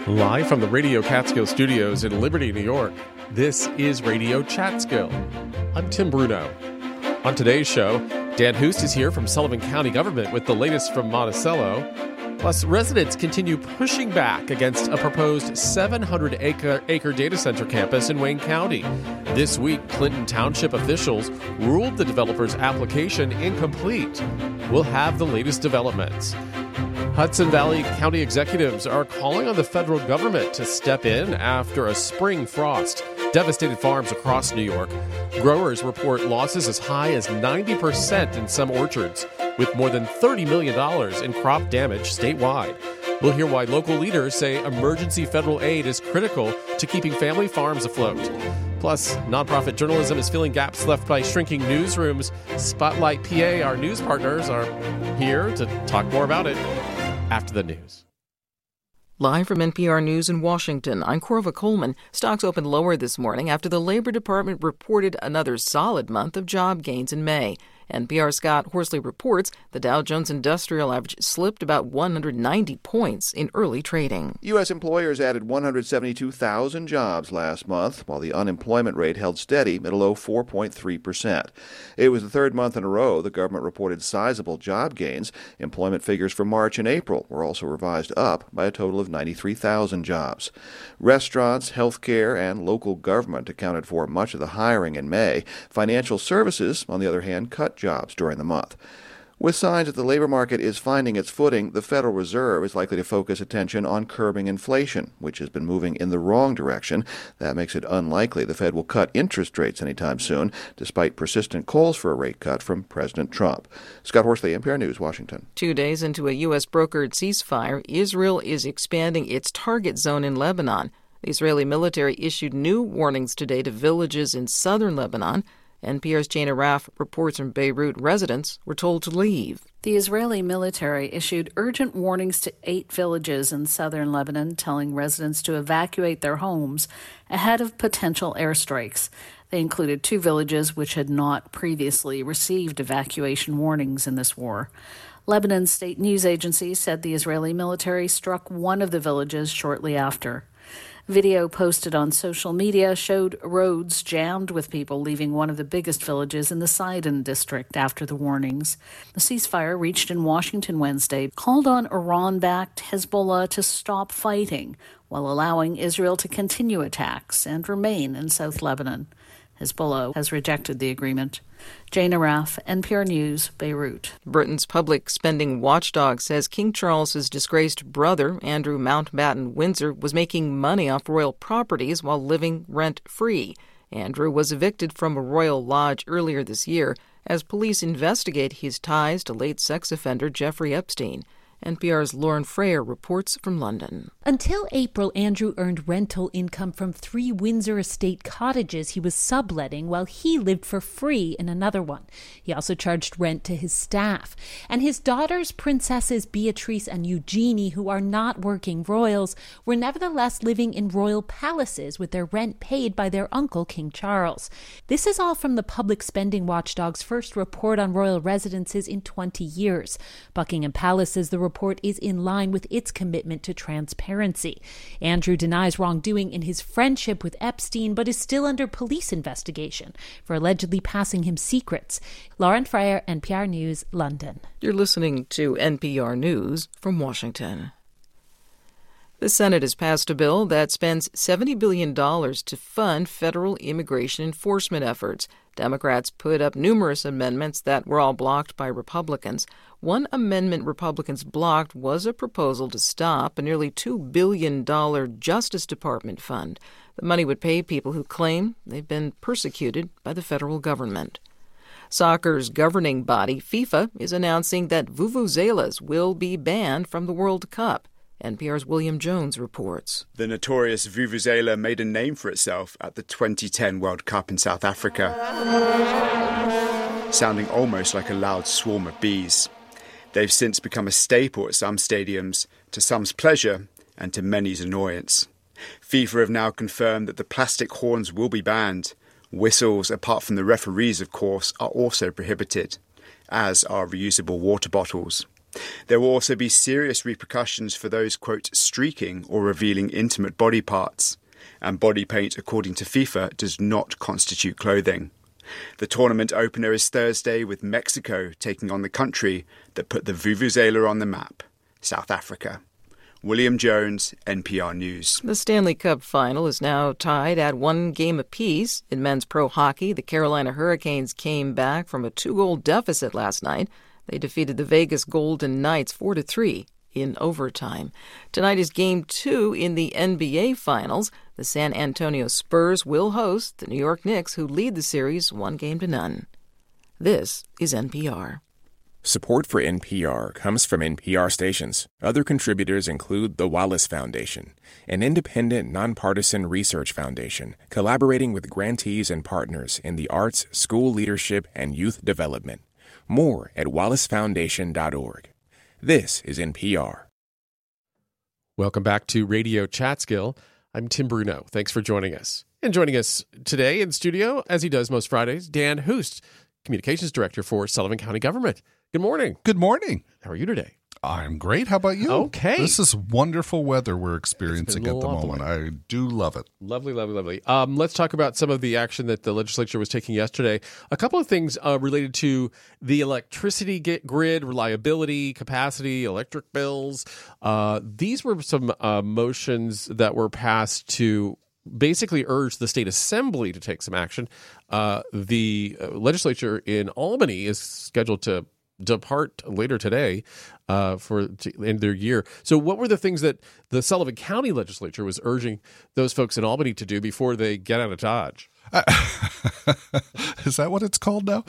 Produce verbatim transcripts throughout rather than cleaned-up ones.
Live from the Radio Catskill Studios in Liberty, New York, this is Radio Catskill. I'm Tim Bruno. On today's show, Dan Hoost is here from Sullivan County Government with the latest from Monticello. Plus, residents continue pushing back against a proposed seven hundred acre data center campus in Wayne County. This week, Clinton Township officials ruled the developer's application incomplete. We'll have the latest developments. Hudson Valley County executives are calling on the federal government to step in after a spring frost devastated farms across New York. Growers report losses as high as ninety percent in some orchards, with more than thirty million dollars in crop damage statewide. We'll hear why local leaders say emergency federal aid is critical to keeping family farms afloat. Plus, nonprofit journalism is filling gaps left by shrinking newsrooms. Spotlight P A, our news partners, are here to talk more about it after the news. Live from N P R News in Washington, I'm Corva Coleman. Stocks opened lower this morning after the Labor Department reported another solid month of job gains in May. N P R's Scott Horsley reports the Dow Jones Industrial Average slipped about one hundred ninety points in early trading. U S employers added one hundred seventy-two thousand jobs last month, while the unemployment rate held steady at a low four point three percent. It was the third month in a row the government reported sizable job gains. Employment figures for March and April were also revised up by a total of ninety-three thousand jobs. Restaurants, healthcare, and local government accounted for much of the hiring in May. Financial services, on the other hand, cut jobs during the month. With signs that the labor market is finding its footing, the Federal Reserve is likely to focus attention on curbing inflation, which has been moving in the wrong direction. That makes it unlikely the Fed will cut interest rates anytime soon, despite persistent calls for a rate cut from President Trump. Scott Horsley, N P R News, Washington. Two days into a U S brokered ceasefire, Israel is expanding its target zone in Lebanon. The Israeli military issued new warnings today to villages in southern Lebanon. N P R's Jana Raff reports from Beirut residents were told to leave. The Israeli military issued urgent warnings to eight villages in southern Lebanon, telling residents to evacuate their homes ahead of potential airstrikes. They included two villages which had not previously received evacuation warnings in this war. Lebanon's state news agency said the Israeli military struck one of the villages shortly after. Video posted on social media showed roads jammed with people leaving one of the biggest villages in the Sidon district after the warnings. The ceasefire reached in Washington Wednesday called on Iran-backed Hezbollah to stop fighting while allowing Israel to continue attacks and remain in South Lebanon. Hezbollah has rejected the agreement. Jana Raff, N P R News, Beirut. Britain's public spending watchdog says King Charles's disgraced brother, Andrew Mountbatten Windsor, was making money off royal properties while living rent-free. Andrew was evicted from a royal lodge earlier this year as police investigate his ties to late sex offender Jeffrey Epstein. N P R's Lauren Freyer reports from London. Until April, Andrew earned rental income from three Windsor estate cottages he was subletting while he lived for free in another one. He also charged rent to his staff. And his daughters, Princesses Beatrice and Eugenie, who are not working royals, were nevertheless living in royal palaces with their rent paid by their uncle, King Charles. This is all from the public spending watchdog's first report on royal residences in twenty years. Buckingham Palace says the report is in line with its commitment to transparency. Andrew denies wrongdoing in his friendship with Epstein, but is still under police investigation for allegedly passing him secrets. Lauren Freyer, N P R News, London. You're listening to N P R News from Washington. The Senate has passed a bill that spends seventy billion dollars to fund federal immigration enforcement efforts. Democrats put up numerous amendments that were all blocked by Republicans. One amendment Republicans blocked was a proposal to stop a nearly two billion dollars Justice Department fund. The money would pay people who claim they've been persecuted by the federal government. Soccer's governing body, FIFA, is announcing that vuvuzelas will be banned from the World Cup. N P R's William Jones reports. The notorious vuvuzela made a name for itself at the twenty ten World Cup in South Africa, sounding almost like a loud swarm of bees. They've since become a staple at some stadiums, to some's pleasure and to many's annoyance. FIFA have now confirmed that the plastic horns will be banned. Whistles, apart from the referees, of course, are also prohibited, as are reusable water bottles. There will also be serious repercussions for those, quote, streaking or revealing intimate body parts. And body paint, according to FIFA, does not constitute clothing. The tournament opener is Thursday, with Mexico taking on the country that put the Vuvuzela on the map, South Africa. William Jones, N P R News. The Stanley Cup final is now tied at one game apiece. In men's pro hockey, the Carolina Hurricanes came back from a two-goal deficit last night. They defeated the Vegas Golden Knights four to three in overtime. Tonight is game two in the N B A Finals. The San Antonio Spurs will host the New York Knicks, who lead the series one game to none. This is N P R. Support for N P R comes from N P R stations. Other contributors include the Wallace Foundation, an independent, nonpartisan research foundation collaborating with grantees and partners in the arts, school leadership, and youth development. More at wallace foundation dot org. This is N P R. Welcome back to Radio Chatskill. I'm Tim Bruno. Thanks for joining us. And joining us today in studio, as he does most Fridays, Dan Hoost, Communications Director for Sullivan County Government. Good morning. Good morning. How are you today? I'm great. How about you? Okay. This is wonderful weather we're experiencing at the lovely. moment. I do love it. Lovely, lovely, lovely. Um, let's talk about some of the action that the legislature was taking yesterday. A couple of things uh, related to the electricity grid, reliability, capacity, electric bills. Uh, these were some uh, motions that were passed to basically urge the state assembly to take some action. Uh, the legislature in Albany is scheduled to depart later today uh, for to end their year. So what were the things that the Sullivan County legislature was urging those folks in Albany to do before they get out of Dodge? Uh, is that what it's called now?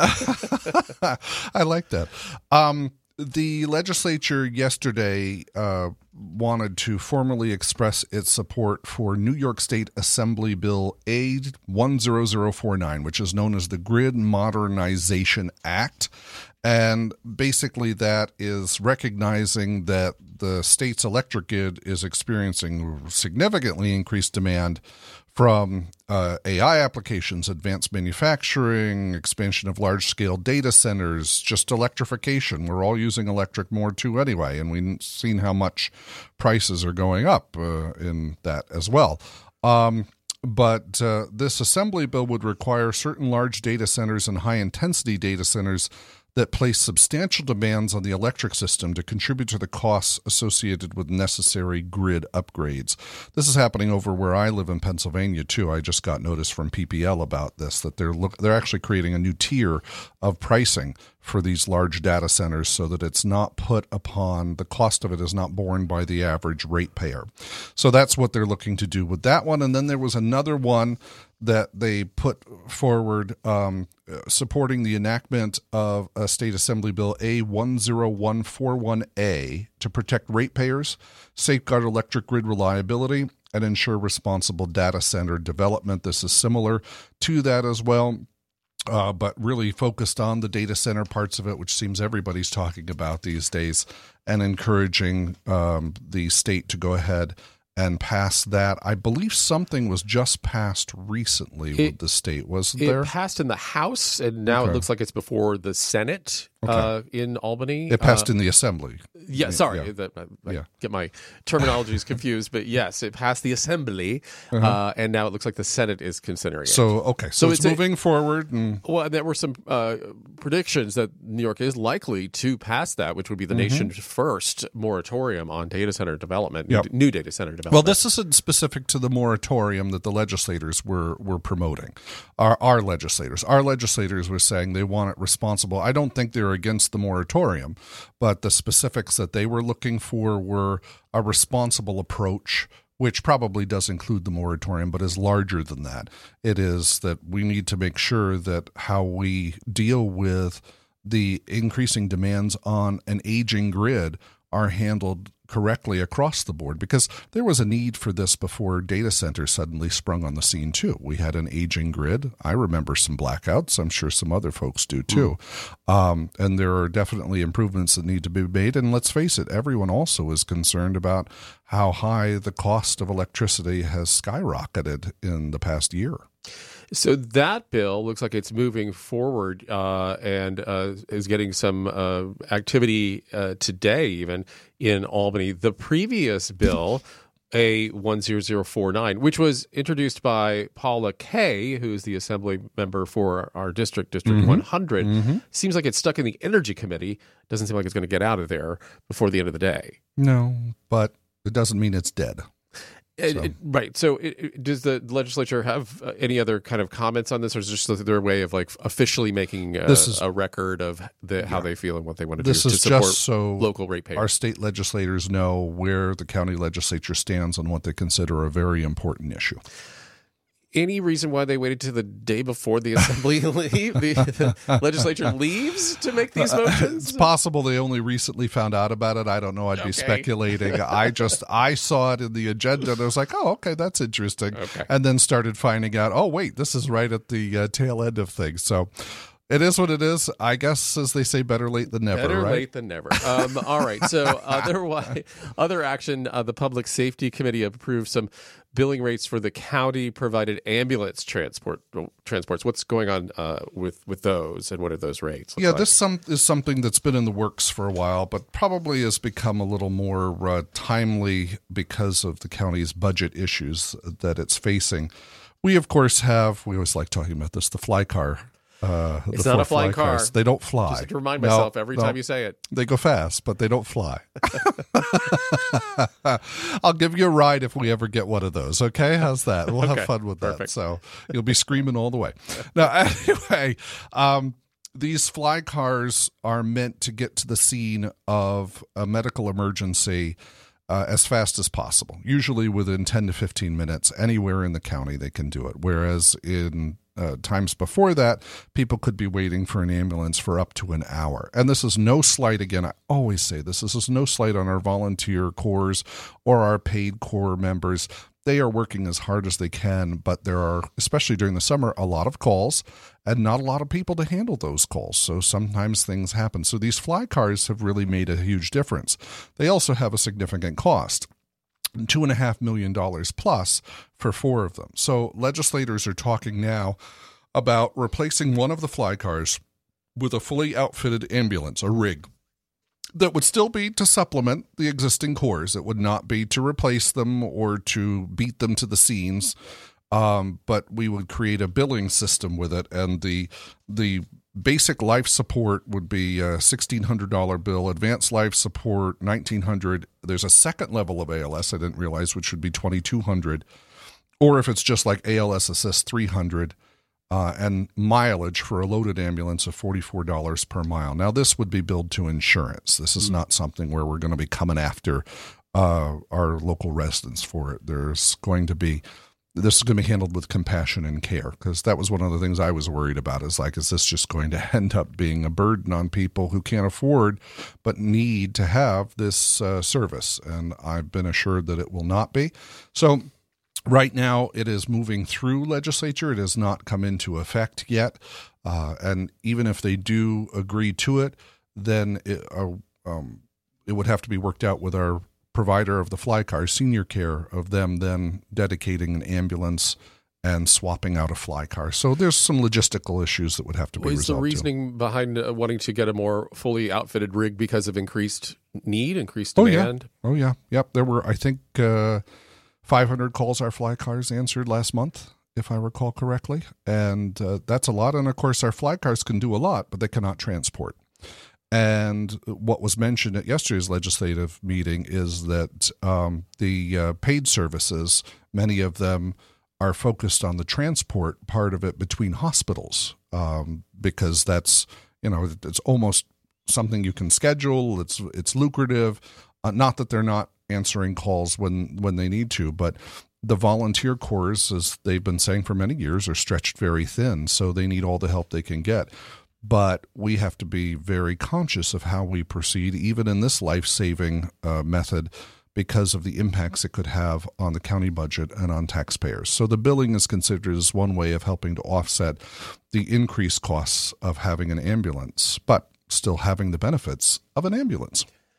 I like that. Um, the legislature yesterday uh, wanted to formally express its support for New York State Assembly Bill A one zero zero four nine, which is known as the Grid Modernization Act. And basically that is recognizing that the state's electric grid is experiencing significantly increased demand from uh, A I applications, advanced manufacturing, expansion of large-scale data centers, just electrification. We're all using electric more too anyway, and we've seen how much prices are going up uh, in that as well. Um, but uh, this assembly bill would require certain large data centers and high-intensity data centers that place substantial demands on the electric system to contribute to the costs associated with necessary grid upgrades. This is happening over where I live in Pennsylvania, too. I just got notice from P P L about this, that they're look, they're actually creating a new tier of pricing for these large data centers so that it's not put upon, the cost of it is not borne by the average ratepayer. So that's what they're looking to do with that one. And then there was another one that they put forward um, supporting the enactment of a state assembly bill A one zero one four one A to protect ratepayers, safeguard electric grid reliability, and ensure responsible data center development. This is similar to that as well. Uh, but really focused on the data center parts of it, which seems everybody's talking about these days, and encouraging um, the state to go ahead and pass that. I believe something was just passed recently it, with the state, wasn't it there? It passed in the House, and now okay. it looks like it's before the Senate okay. uh, in Albany. It passed uh, in the Assembly. Yeah, sorry. Yeah. That, I, I yeah. get my terminologies confused, but yes, it passed the Assembly, uh-huh. uh, and now it looks like the Senate is considering it. So, okay, so, so it's, it's moving a, forward. And... Well, and there were some uh, predictions that New York is likely to pass that, which would be the mm-hmm. nation's first moratorium on data center development, yep. new data center development. Well, this isn't specific to the moratorium that the legislators were, were promoting. Our, our legislators. Our legislators were saying they want it responsible. I don't think they're against the moratorium, but the specifics that they were looking for were a responsible approach, which probably does include the moratorium, but is larger than that. It is that we need to make sure that how we deal with the increasing demands on an aging grid are handled correctly across the board, because there was a need for this before data centers suddenly sprung on the scene too. We had an aging grid. I remember some blackouts. I'm sure some other folks do too. Mm. Um, and there are definitely improvements that need to be made. And let's face it, everyone also is concerned about how high the cost of electricity has skyrocketed in the past year. So that bill looks like it's moving forward uh, and uh, is getting some uh, activity uh, today, even in Albany. The previous bill, A one zero zero four nine, which was introduced by Paula Kay, who's the assembly member for our district, District mm-hmm. one hundred, mm-hmm. seems like it's stuck in the Energy Committee. Doesn't seem like it's going to get out of there before the end of the day. No, but it doesn't mean it's dead. It, So. it, right. So it, it, does the legislature have uh, any other kind of comments on this, or is this just their way of like officially making a, this is, a record of the, how yeah. they feel and what they want to this do is to support just so local ratepayers? Our state legislators know where the county legislature stands on what they consider a very important issue. Any reason why they waited to the day before the assembly leave, the, the legislature leaves to make these motions? It's possible they only recently found out about it. I don't know. I'd okay. be speculating. I just, I saw it in the agenda and I was like, oh, okay, that's interesting. Okay. And then started finding out, oh, wait, this is right at the uh, tail end of things. So it is what it is. I guess, as they say, better late than never, Better right? late than never. Um, all right. So otherwise, other action, uh, the Public Safety Committee approved some billing rates for the county-provided ambulance transport transports. What's going on uh, with, with those, and what are those rates? Yeah, like? this some, is something that's been in the works for a while, but probably has become a little more uh, timely because of the county's budget issues that it's facing. We, of course, have, we always like talking about this, the fly car. Uh, it's not a flying fly car. Cars. They don't fly. Just to remind no, myself every no. time you say it. They go fast, but they don't fly. I'll give you a ride if we ever get one of those. Okay, how's that? We'll okay. have fun with Perfect. that. So you'll be screaming all the way. Now, anyway, um, these fly cars are meant to get to the scene of a medical emergency Uh, as fast as possible, usually within ten to fifteen minutes. Anywhere in the county they can do it, whereas in uh, times before that, people could be waiting for an ambulance for up to an hour. And this is no slight, again, I always say this, this is no slight on our volunteer corps or our paid corps members. They are working as hard as they can, but there are, especially during the summer, a lot of calls and not a lot of people to handle those calls. So sometimes things happen. So these fly cars have really made a huge difference. They also have a significant cost. Two and a half million dollars plus for four of them. So legislators are talking now about replacing one of the fly cars with a fully outfitted ambulance, a rig, that would still be to supplement the existing cores. It would not be to replace them or to beat them to the scenes, um, but we would create a billing system with it, and the the basic life support would be a sixteen hundred dollars bill, advanced life support nineteen hundred dollars. There's a second level of A L S I didn't realize, which would be twenty-two hundred dollars, or if it's just like A L S Assist, three hundred dollars. Uh, and mileage for a loaded ambulance of forty-four dollars per mile. Now, this would be billed to insurance. This is not something where we're going to be coming after uh, our local residents for it. There's going to be, this is going to be handled with compassion and care, because that was one of the things I was worried about, is like, is this just going to end up being a burden on people who can't afford but need to have this uh, service? And I've been assured that it will not be. So right now, it is moving through legislature. It has not come into effect yet. Uh, and even if they do agree to it, then it, uh, um, it would have to be worked out with our provider of the fly car, Senior Care, of them then dedicating an ambulance and swapping out a fly car. So there's some logistical issues that would have to be What is resolved. the reasoning too. behind uh, wanting to get a more fully outfitted rig? Because of increased need, increased Oh, demand? yeah. Oh, yeah. Yep. There were, I think, uh, five hundred calls our fly cars answered last month, if I recall correctly. And uh, that's a lot. And of course, our fly cars can do a lot, but they cannot transport. And what was mentioned at yesterday's legislative meeting is that um, the uh, paid services, many of them are focused on the transport part of it between hospitals, um, because that's, you know, it's almost something you can schedule. It's, it's lucrative. Uh, not that they're not answering calls when, when they need to, but the volunteer corps, as they've been saying for many years, are stretched very thin, so they need all the help they can get. But we have to be very conscious of how we proceed, even in this life-saving uh, method, because of the impacts it could have on the county budget and on taxpayers. So the billing is considered as one way of helping to offset the increased costs of having an ambulance, but still having the benefits of an ambulance.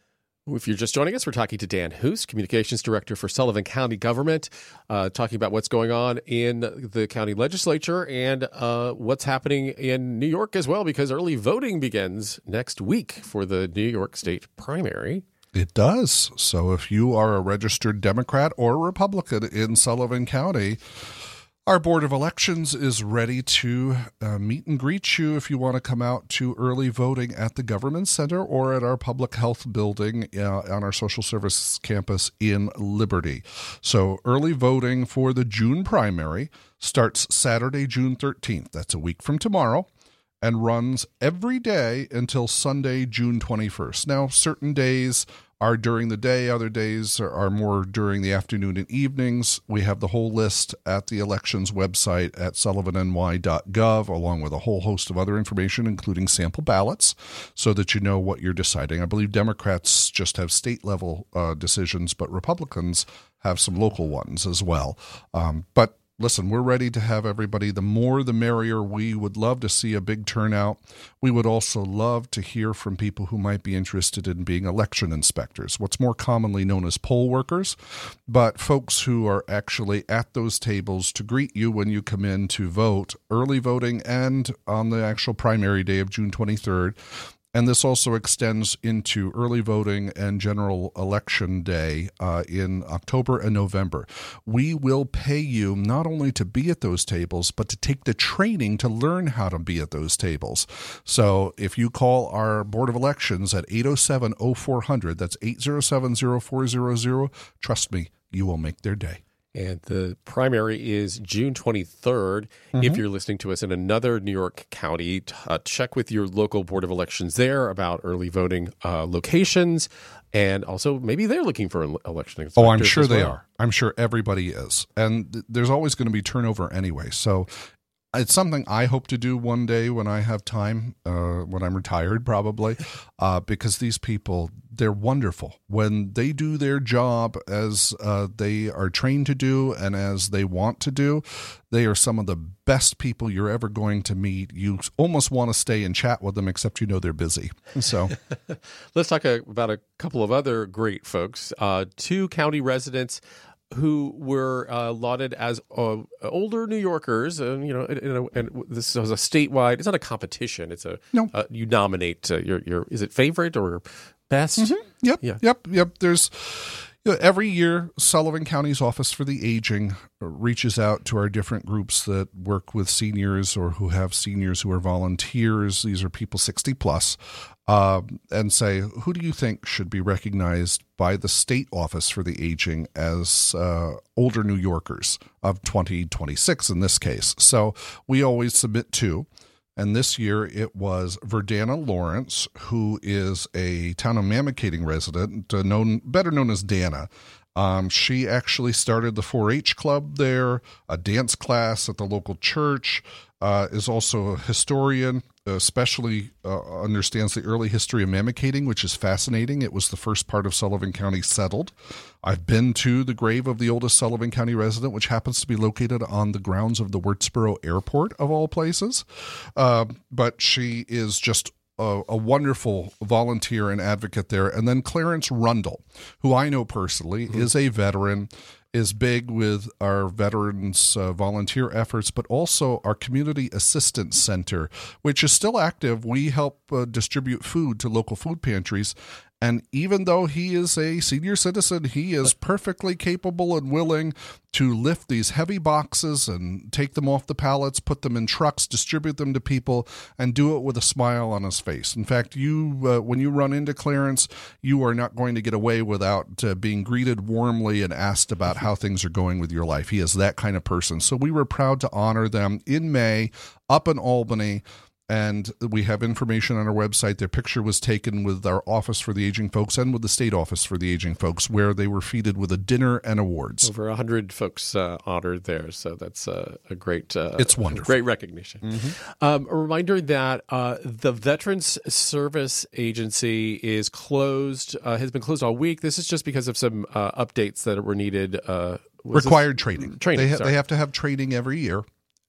If you're just joining us, we're talking to Dan Hoos, Communications Director for Sullivan County Government, uh, talking about what's going on in the county legislature and uh, what's happening in New York as well, because early voting begins next week for the New York State primary. It does. So if you are a registered Democrat or Republican in Sullivan County, our Board of Elections is ready to uh, meet and greet you if you want to come out to early voting at the Government Center or at our public health building uh, on our social services campus in Liberty. So early voting for the June primary starts Saturday, June thirteenth. That's a week from tomorrow, and runs every day until Sunday, June twenty-first. Now, certain days are during the day, other days are more during the afternoon and evenings. We have the whole list at the elections website at sullivan n y dot gov, along with a whole host of other information, including sample ballots, so that you know what you're deciding. I believe Democrats just have state-level uh, decisions, but Republicans have some local ones as well. Um, but Listen, we're ready to have everybody. The more, the merrier. We would love to see a big turnout. We would also love to hear from people who might be interested in being election inspectors, what's more commonly known as poll workers, but folks who are actually at those tables to greet you when you come in to vote, early voting and on the actual primary day of June twenty-third. And this also extends into early voting and general election day uh, in October and November. We will pay you not only to be at those tables, but to take the training to learn how to be at those tables. So if you call our Board of Elections at eight oh seven, oh four hundred, that's eight oh seven, oh four hundred, trust me, you will make their day. And the primary is June twenty-third. Mm-hmm. If you're listening to us in another New York county, uh, check with your local Board of Elections there about early voting uh, locations. And also, maybe they're looking for an election inspectors. Oh, I'm sure as they well. are. I'm sure everybody is. And th- there's always going to be turnover anyway. So it's something I hope to do one day when I have time, uh, when I'm retired probably, uh, because these people, they're wonderful. When they do their job as uh, they are trained to do and as they want to do, they are some of the best people you're ever going to meet. You almost want to stay and chat with them, except you know they're busy. So let's talk about a couple of other great folks. Uh, two county residents who were uh, lauded as uh, older New Yorkers, uh, you know, and, and this was a statewide. It's not a competition. It's a no. Uh, you nominate uh, your your is it favorite or best? Mm-hmm. Yep, yeah. yep, yep. There's you know, every year Sullivan County's Office for the Aging reaches out to our different groups that work with seniors or who have seniors who are volunteers. These are people sixty plus. Uh, and say, who do you think should be recognized by the State Office for the Aging as uh, older New Yorkers of twenty twenty-six in this case? So we always submit two. And this year it was Verdana Lawrence, who is a town of Mamakating resident, uh, known better known as Dana. Um, she actually started the four H club there, a dance class at the local church, uh, is also a historian, especially uh, understands the early history of Mamakating, which is fascinating. It was the first part of Sullivan County settled. I've been to the grave of the oldest Sullivan County resident, which happens to be located on the grounds of the Wurtsboro Airport, of all places. Uh, but she is just A, a wonderful volunteer and advocate there. And then Clarence Rundle, who I know personally, mm-hmm. is a veteran, is big with our veterans uh, volunteer efforts, but also our Community Assistance Center, which is still active. We help uh, distribute food to local food pantries. And even though he is a senior citizen, he is perfectly capable and willing to lift these heavy boxes and take them off the pallets, put them in trucks, distribute them to people, and do it with a smile on his face. In fact, you uh, when you run into Clarence, you are not going to get away without uh, being greeted warmly and asked about how things are going with your life. He is that kind of person. So we were proud to honor them in May up in Albany. And we have information on our website. Their picture was taken with our Office for the Aging Folks and with the State Office for the Aging Folks, where they were feted with a dinner and awards. Over one hundred folks uh, honored there, so that's uh, a great uh, it's wonderful. Great recognition. Mm-hmm. Um, a reminder that uh, the Veterans Service Agency is closed, uh, has been closed all week. This is just because of some uh, updates that were needed. Uh, Required training. Training. They, ha- they have to have training every year.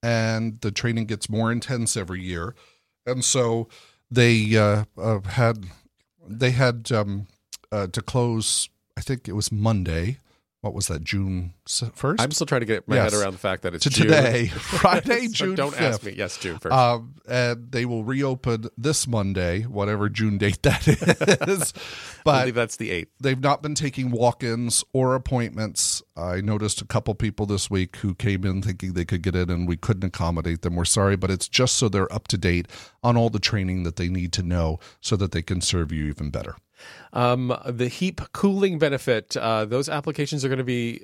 And the training gets more intense every year, and so they uh, uh, had they had um, uh, to close, I think it was Monday. What was that, June first? I'm still trying to get my yes. head around the fact that it's to June. today, Friday, so June don't fifth. ask me. Yes, June first. Um, and they will reopen this Monday, whatever June date that is. But I believe that's the eighth. They've not been taking walk-ins or appointments. I noticed a couple people this week who came in thinking they could get in, and we couldn't accommodate them. We're sorry, but it's just so they're up to date on all the training that they need to know so that they can serve you even better. Um, the HEAP cooling benefit, uh, those applications are going to be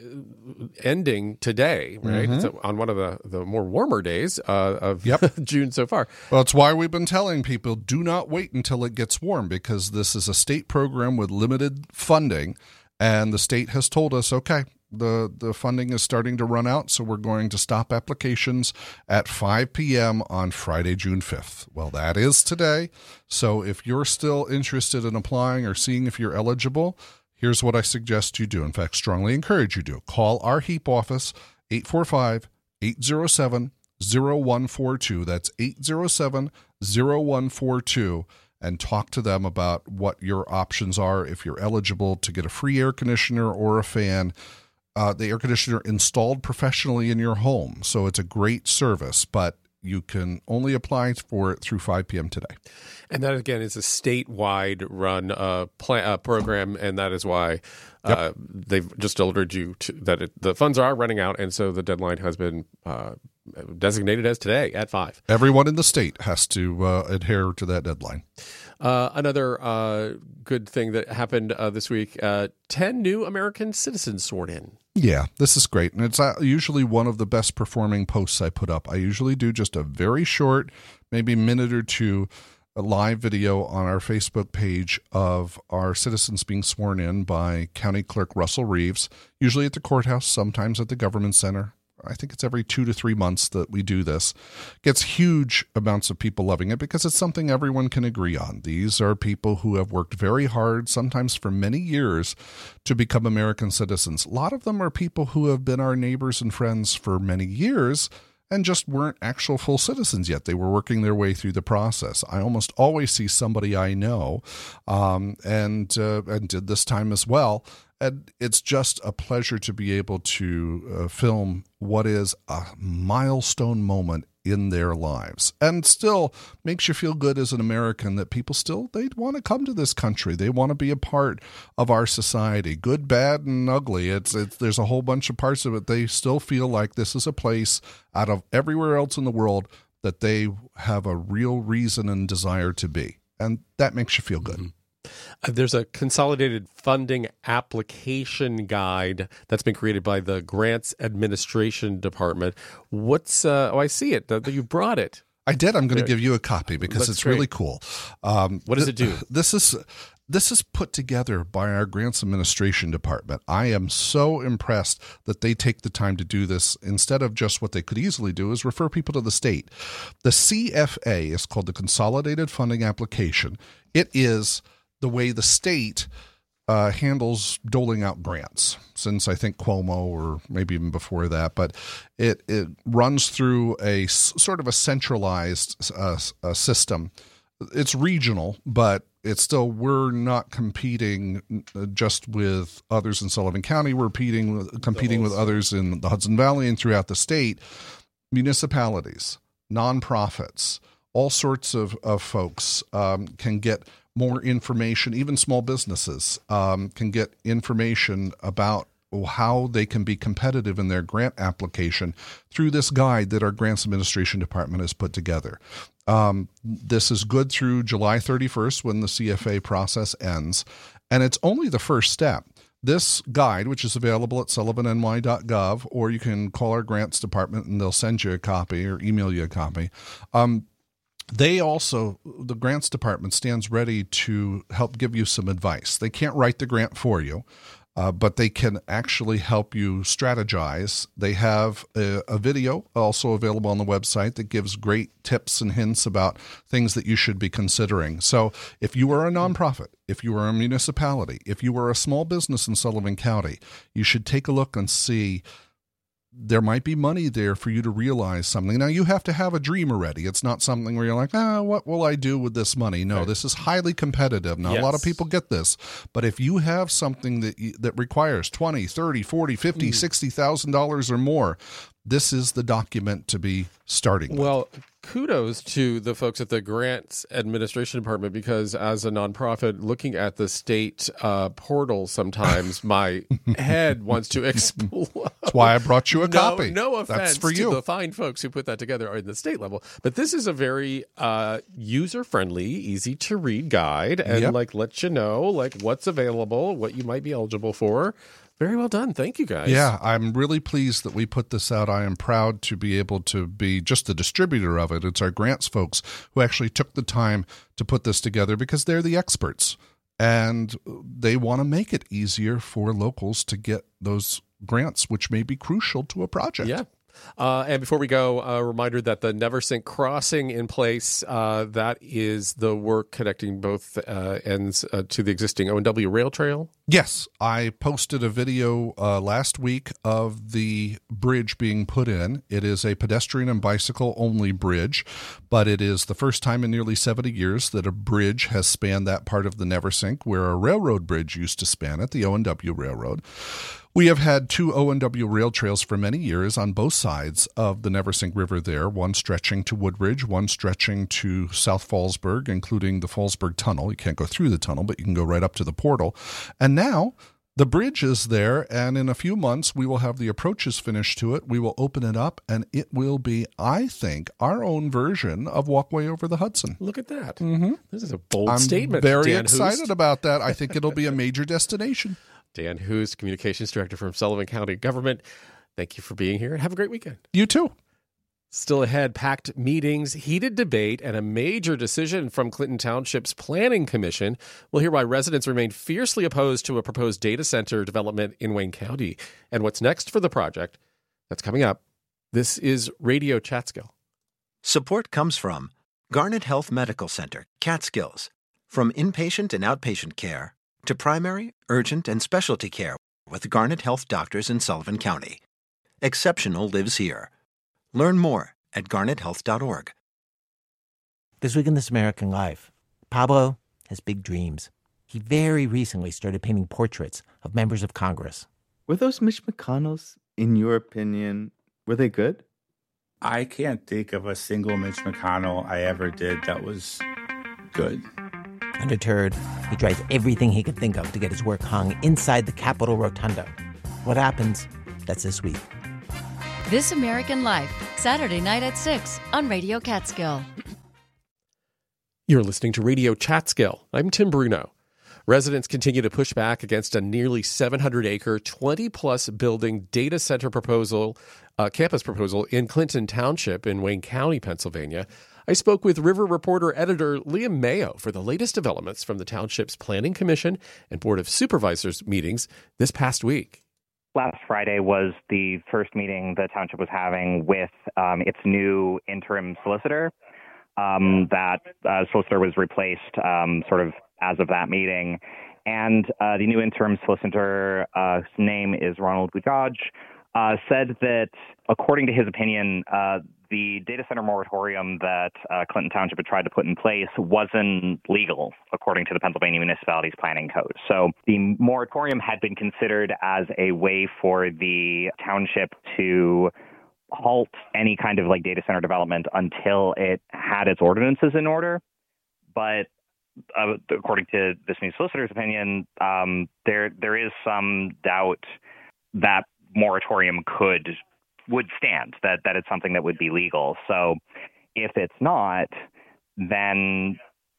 ending today, right? Mm-hmm. So on one of the, the more warmer days uh, of yep. June so far. Well, that's why we've been telling people, do not wait until it gets warm, because this is a state program with limited funding, and the state has told us, okay, the, the funding is starting to run out, so we're going to stop applications at five p.m. on Friday, June fifth. Well, that is today. So if you're still interested in applying or seeing if you're eligible, here's what I suggest you do. In fact, strongly encourage you to. Call our HEAP office, eight four five, eight zero seven, zero one four two. That's eight zero seven, zero one four two. And talk to them about what your options are if you're eligible to get a free air conditioner or a fan. Uh, the air conditioner installed professionally in your home. So it's a great service, but you can only apply for it through five p.m. today. And that, again, is a statewide run uh, plan, uh, program, and that is why uh, yep. they've just alerted you to, that it, the funds are running out, and so the deadline has been uh, designated as today at five. Everyone in the state has to uh, adhere to that deadline. Uh, another uh, good thing that happened uh, this week, uh, ten new American citizens sworn in. Yeah, this is great. And it's usually one of the best performing posts I put up. I usually do just a very short, maybe minute or two, a live video on our Facebook page of our citizens being sworn in by County Clerk Russell Reeves, usually at the courthouse, sometimes at the government center. I think it's every two to three months that we do this. Gets huge amounts of people loving it because it's something everyone can agree on. These are people who have worked very hard, sometimes for many years, to become American citizens. A lot of them are people who have been our neighbors and friends for many years and just weren't actual full citizens yet. They were working their way through the process. I almost always see somebody I know, um, and uh, and did this time as well. And it's just a pleasure to be able to uh, film what is a milestone moment in their lives, and still makes you feel good as an American that people still, they want to come to this country. They want to be a part of our society, good, bad, and ugly. It's, it's there's a whole bunch of parts of it. They still feel like this is a place out of everywhere else in the world that they have a real reason and desire to be. And that makes you feel good. Mm-hmm. Uh, there's a consolidated funding application guide that's been created by the Grants Administration Department. What's, uh, oh, I see it. That you brought it. I did. I'm going to give you a copy because That's it's great. really cool. Um, what does th- it do? This is this is put together by our Grants Administration Department. I am so impressed that they take the time to do this instead of just what they could easily do is refer people to the state. The C F A is called the Consolidated Funding Application. It is the way the state uh, handles doling out grants since I think Cuomo or maybe even before that, but it, it runs through a sort of a centralized uh, uh, system. It's regional, but it's still, we're not competing just with others in Sullivan County. We're competing with, competing with others in the Hudson Valley and throughout the state, municipalities, nonprofits, all sorts of, of folks um, can get more information. Even small businesses um, can get information about how they can be competitive in their grant application through this guide that our Grants Administration Department has put together. Um, this is good through July thirty-first when the C F A process ends, and it's only the first step. This guide, which is available at sullivan n y dot gov, or you can call our grants department and they'll send you a copy or email you a copy. Um, They also, the grants department stands ready to help give you some advice. They can't write the grant for you, uh, but they can actually help you strategize. They have a, a video also available on the website that gives great tips and hints about things that you should be considering. So if you are a nonprofit, if you are a municipality, if you are a small business in Sullivan County, you should take a look and see there might be money there for you to realize something. Now, you have to have a dream already. It's not something where you're like, ah, what will I do with this money? No, right. This is highly competitive. Now, yes. A lot of people get this. But if you have something that you, that requires twenty, thirty, forty, fifty, mm. sixty thousand dollars or more, this is the document to be starting with. Well, kudos to the folks at the Grants Administration Department, because as a nonprofit looking at the state uh, portal, sometimes my head wants to explode. That's why I brought you a no, copy. No offense That's for you. to the fine folks who put that together in the state level, but this is a very uh, user-friendly, easy-to-read guide, and yep. like let you know like what's available, what you might be eligible for. Very well done. Thank you, guys. Yeah, I'm really pleased that we put this out. I am proud to be able to be just the distributor of it. It's our grants folks who actually took the time to put this together because they're the experts, and they want to make it easier for locals to get those grants, which may be crucial to a project. Yeah. Uh, and before we go, a reminder that the Neversink crossing in place, uh, that is the work connecting both uh, ends uh, to the existing O and W rail trail. Yes, I posted a video uh, last week of the bridge being put in. It is a pedestrian and bicycle only bridge, but it is the first time in nearly seventy years that a bridge has spanned that part of the Neversink where a railroad bridge used to span it, the O and W Railroad. We have had two O and W rail trails for many years on both sides of the Neversink River there, one stretching to Woodridge, one stretching to South Fallsburg, including the Fallsburg Tunnel. You can't go through the tunnel, but you can go right up to the portal. And now the bridge is there, and in a few months we will have the approaches finished to it. We will open it up, and it will be, I think, our own version of Walkway Over the Hudson. Look at that. Mm-hmm. This is a bold I'm statement. very Dan excited Hoost. about that. I think it'll be a major destination. Dan Hoost, Communications Director from Sullivan County Government. Thank you for being here, and have a great weekend. You too. Still ahead, packed meetings, heated debate, and a major decision from Clinton Township's Planning Commission. We'll hear why residents remain fiercely opposed to a proposed data center development in Wayne County, and what's next for the project. That's coming up. This is Radio Chatskill. Support comes from Garnet Health Medical Center, Catskills. From inpatient and outpatient care to primary, urgent, and specialty care with Garnet Health doctors in Sullivan County. Exceptional lives here. Learn more at garnet health dot org. This week in This American Life, Pablo has big dreams. He very recently started painting portraits of members of Congress. Were those Mitch McConnells, in your opinion, were they good? I can't think of a single Mitch McConnell I ever did that was good. Undeterred, he tries everything he could think of to get his work hung inside the Capitol Rotunda. What happens? That's this week. This American Life, Saturday night at six on Radio Catskill. You're listening to Radio Chatskill. I'm Tim Bruno. Residents continue to push back against a nearly seven hundred acre, twenty plus building data center proposal, uh, campus proposal in Clinton Township in Wayne County, Pennsylvania. I spoke with River Reporter editor Liam Mayo for the latest developments from the township's Planning Commission and Board of Supervisors meetings this past week. Last Friday was the first meeting the township was having with um, its new interim solicitor. Um, that uh, solicitor was replaced um, sort of as of that meeting. And uh, the new interim solicitor's uh, name is Ronald Gujaj, uh, said that, according to his opinion, uh, the data center moratorium that uh, Clinton Township had tried to put in place wasn't legal, according to the Pennsylvania Municipalities Planning Code. So the moratorium had been considered as a way for the township to halt any kind of like data center development until it had its ordinances in order. But uh, according to this new solicitor's opinion, um, there there is some doubt that moratorium could would stand, that, that it's something that would be legal. So if it's not, then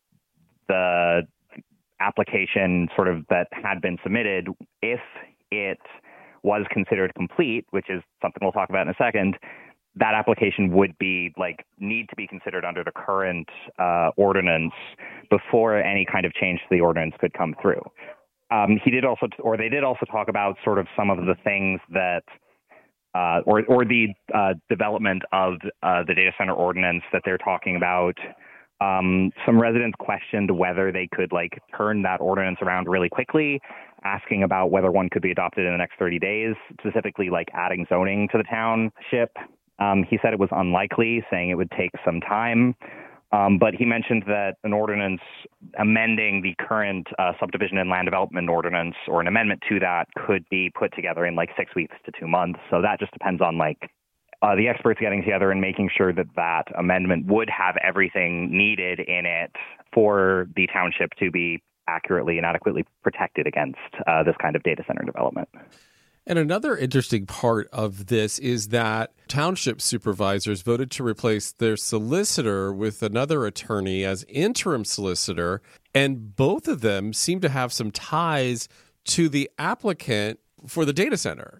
the application sort of that had been submitted, if it was considered complete, which is something we'll talk about in a second, that application would be like need to be considered under the current uh, ordinance before any kind of change to the ordinance could come through. Um, he did also, or they did also talk about sort of some of the things that Uh, or, or the uh, development of uh, the data center ordinance that they're talking about Um, some residents questioned whether they could like turn that ordinance around really quickly, asking about whether one could be adopted in the next thirty days, specifically like adding zoning to the township. Um, he said it was unlikely, saying it would take some time. Um, but he mentioned that an ordinance amending the current uh, subdivision and land development ordinance, or an amendment to that, could be put together in like six weeks to two months. So that just depends on like uh, the experts getting together and making sure that that amendment would have everything needed in it for the township to be accurately and adequately protected against uh, this kind of data center development. And another interesting part of this is that township supervisors voted to replace their solicitor with another attorney as interim solicitor, and both of them seem to have some ties to the applicant for the data center.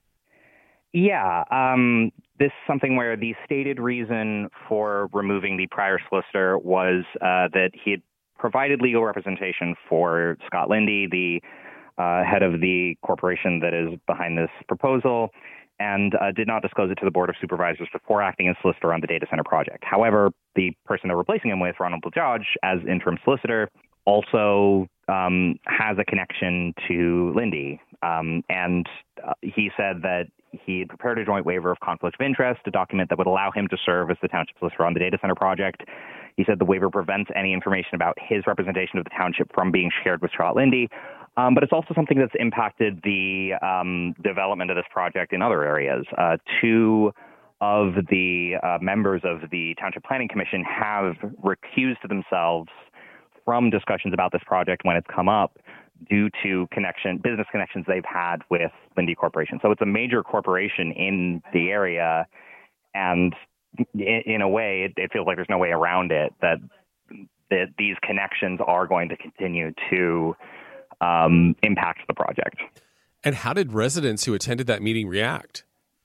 Yeah, um, this is something where the stated reason for removing the prior solicitor was uh, that he had provided legal representation for Scott Lindy, the Uh, head of the corporation that is behind this proposal, and uh, did not disclose it to the Board of Supervisors before acting as solicitor on the data center project. However, the person they're replacing him with, Ronald Bajaj, as interim solicitor, also um, has a connection to Lindy. Um, and uh, he said that he had prepared a joint waiver of conflict of interest, a document that would allow him to serve as the township solicitor on the data center project. He said the waiver prevents any information about his representation of the township from being shared with Scott Lindy. Um, but it's also something that's impacted the um, development of this project in other areas. Uh, two of the uh, members of the Township Planning Commission have recused themselves from discussions about this project when it's come up due to connection, business connections they've had with Lindy Corporation. So it's a major corporation in the area, and in, in a way, it, it feels like there's no way around it, that, that these connections are going to continue to Um, impacts the project. And how did residents who attended that meeting react?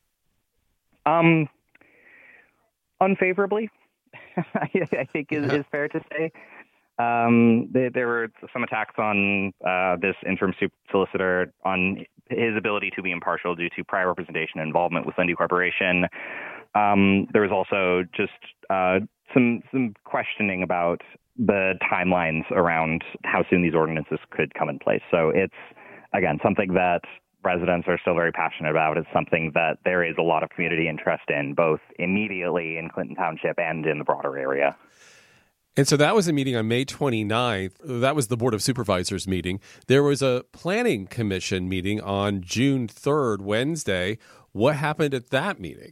Um, unfavorably, I think is, is fair to say. Um, they, there were some attacks on uh, this interim solicitor on his ability to be impartial due to prior representation and involvement with Lindy Corporation. Um, there was also just uh, some some questioning about the timelines around how soon these ordinances could come in place. So it's, again, something that residents are still very passionate about. It's something that there is a lot of community interest in, both immediately in Clinton Township and in the broader area. And so that was a meeting on May twenty-ninth. That was the Board of Supervisors meeting. There was a Planning Commission meeting on June third, Wednesday. What happened at that meeting?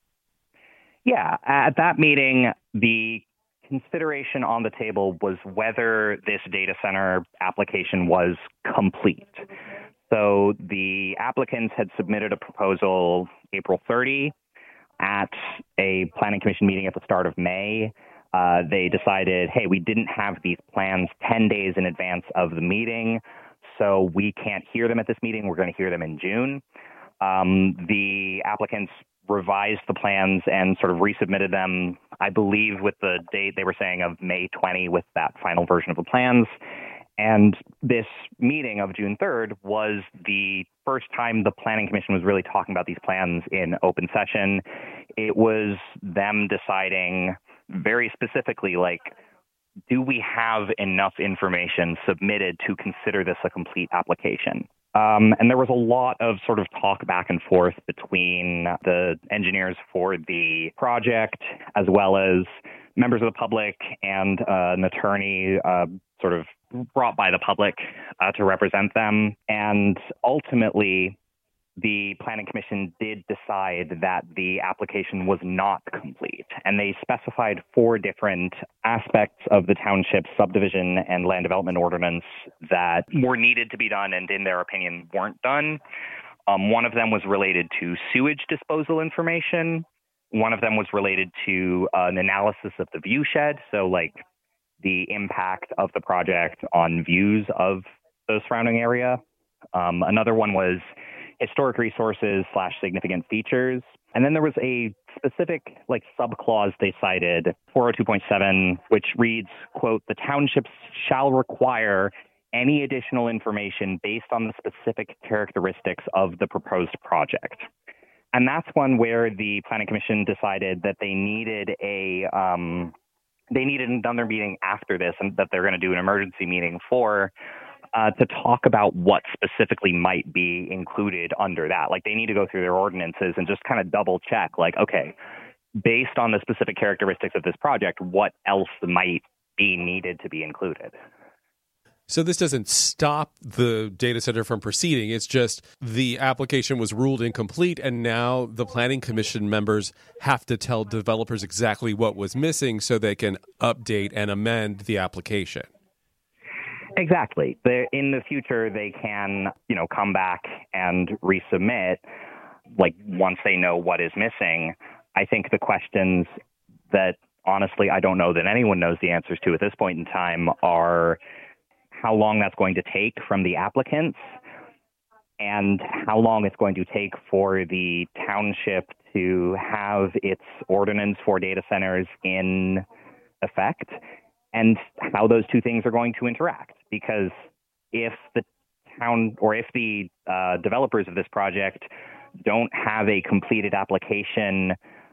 Yeah, at that meeting, the consideration on the table was whether this data center application was complete. So the applicants had submitted a proposal April thirtieth at a planning commission meeting at the start of May. Uh, they decided, hey, we didn't have these plans ten days in advance of the meeting, so we can't hear them at this meeting. We're going to hear them in June. Um, the applicants revised the plans and sort of resubmitted them, I believe, with the date they were saying of May twentieth with that final version of the plans. And this meeting of June third was the first time the Planning Commission was really talking about these plans in open session. It was them deciding very specifically, like, do we have enough information submitted to consider this a complete application? Um, and there was a lot of sort of talk back and forth between the engineers for the project, as well as members of the public and uh, an attorney uh, sort of brought by the public uh, to represent them. And ultimately, the Planning Commission did decide that the application was not complete. And they specified four different aspects of the township's subdivision and land development ordinance that were needed to be done and, in their opinion, weren't done. Um, one of them was related to sewage disposal information. One of them was related to uh, an analysis of the view shed, so like the impact of the project on views of the surrounding area. Um, another one was historic resources slash significant features. And then there was a specific like subclause they cited, four oh two point seven, which reads, quote, the townships shall require any additional information based on the specific characteristics of the proposed project. And that's one where the Planning Commission decided that they needed a um, they needed another meeting after this, and that they're going to do an emergency meeting for uh, to talk about what specifically might be included under that. Like, they need to go through their ordinances and just kind of double check, like, okay, based on the specific characteristics of this project, what else might be needed to be included. So this doesn't stop the data center from proceeding. It's just the application was ruled incomplete, and now the Planning Commission members have to tell developers exactly what was missing so they can update and amend the application. Exactly. They're, in the future, they can, you know, come back and resubmit, like, once they know what is missing. I think the questions that, honestly, I don't know that anyone knows the answers to at this point in time are how long that's going to take from the applicants and how long it's going to take for the township to have its ordinance for data centers in effect, and how those two things are going to interact. Because if the town or if the uh, developers of this project don't have a completed application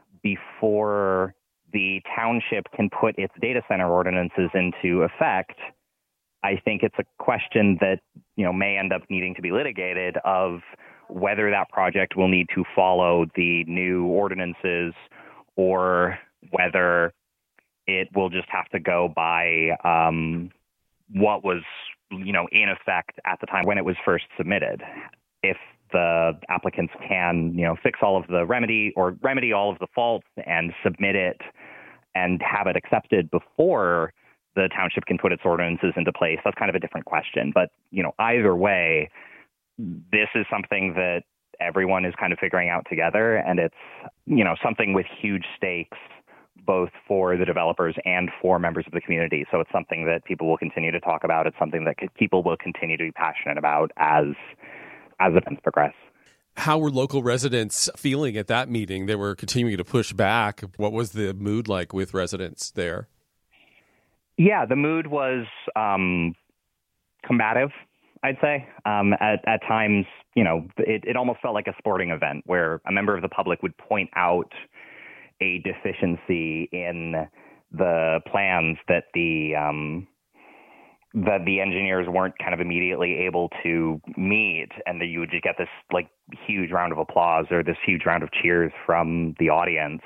before the township can put its data center ordinances into effect, I think it's a question that, you know, may end up needing to be litigated of whether that project will need to follow the new ordinances or whether it will just have to go by um, what was, you know, in effect at the time when it was first submitted. If the applicants can, you know, fix all of the remedy or remedy all of the faults and submit it and have it accepted before the township can put its ordinances into place, that's kind of a different question. But, you know, either way, this is something that everyone is kind of figuring out together. And it's, you know, something with huge stakes, both for the developers and for members of the community. So it's something that people will continue to talk about. It's something that people will continue to be passionate about as, as events progress. How were local residents feeling at that meeting? They were continuing to push back. What was the mood like with residents there? Yeah, the mood was um, combative, I'd say. Um, at, at times, you know, it, it almost felt like a sporting event where a member of the public would point out a deficiency in the plans that the um, that the engineers weren't kind of immediately able to meet, and that you would just get this like huge round of applause or this huge round of cheers from the audience.